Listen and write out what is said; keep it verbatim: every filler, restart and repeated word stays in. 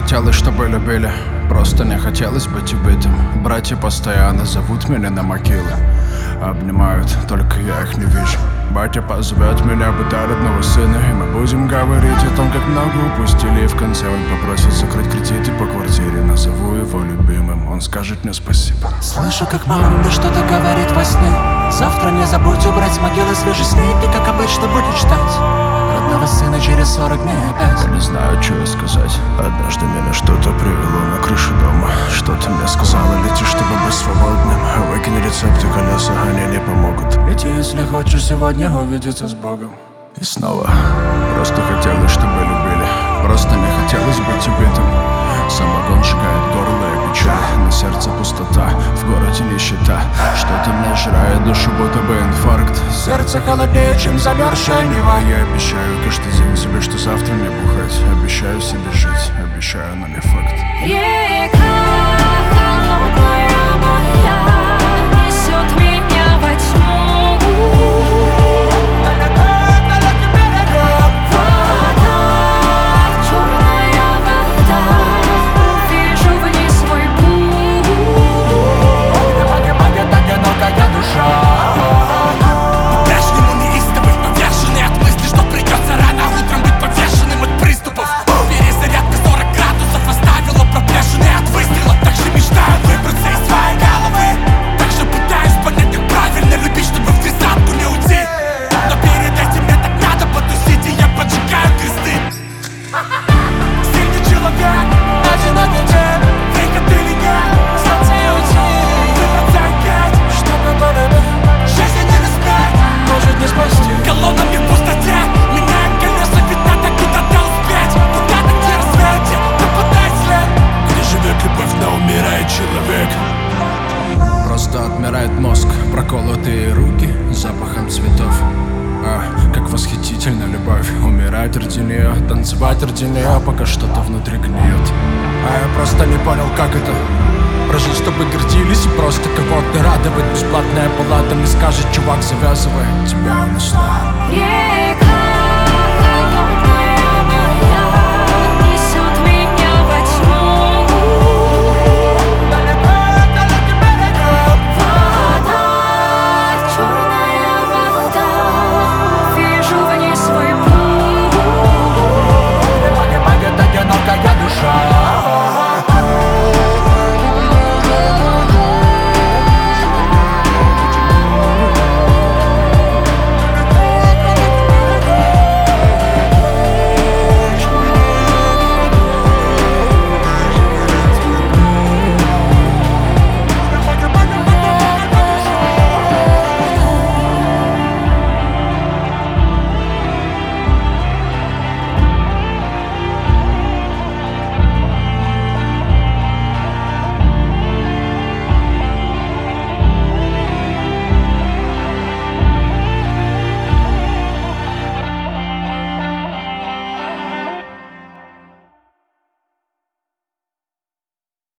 хотелось, чтобы любили, просто не хотелось быть убитым. Братья постоянно зовут меня на могилы, обнимают, только я их не вижу. Батя позовет меня быть родного сына, и мы будем говорить о том, как много упустили. И в конце он попросит закрыть кредиты по квартире. Назову его любимым, он скажет мне спасибо. Слышу, как мама мне что-то говорит во сне. Завтра не забудь убрать с могилы свежий снег. И как обычно будешь ждать родного сына через сорок дней опять. Я не знаю, что ей сказать. Однажды меня что-то привело на крышу дома. Что-то мне сказала: лети, чтобы быть свободным. Выкинь рецепты, колеса, они не помогут. Лети, если хочешь сегодня увидеться с Богом. И снова просто хотелось, чтобы любили, просто не хотелось быть убитым. Самогон сжигает горло и печаль, на сердце пустота, в городе нищета. Что-то мне жрает душу, будто бы инфаркт. Сердце холоднее, чем замерзшая Нева. Я обещаю каждый день себе, что завтра не бухать. Обещаю себе жить, обещаю, но не факт. Река холодная моя несет меня во тьму. Просто отмирает мозг, проколотые руки запахом цветов. А, как восхитительна любовь. Умирать ради нее, танцевать ради нее, пока что-то внутри гниет. А я просто не понял, как это прожить, чтобы гордились и просто кого-то радовать. Бесплатная палата мне скажет: чувак, завязывай, тебя унесла. Река